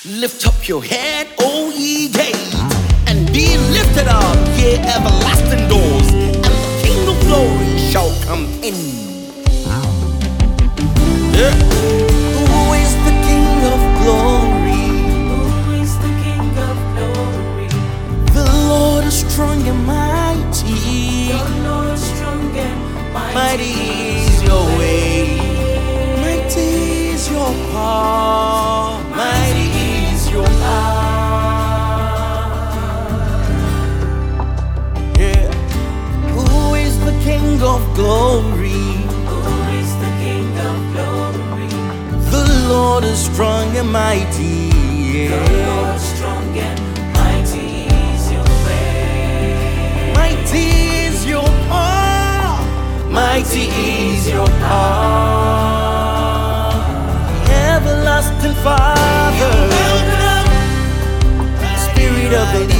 Lift up your head, O ye gates, and be lifted up, ye everlasting doors, and the King of glory shall come in. Yeah. Who is the King of glory? Who is the King of glory? The Lord is strong and mighty. The Lord strong and mighty. Mighty is your way. Mighty is your power. Mighty is your power. Yeah. Who is the King of glory? Who is the King of glory? The Lord is strong and mighty. Yeah. The Lord strong and mighty is your way. Mighty is your power. Mighty is your power. Everlasting Father, Spirit of the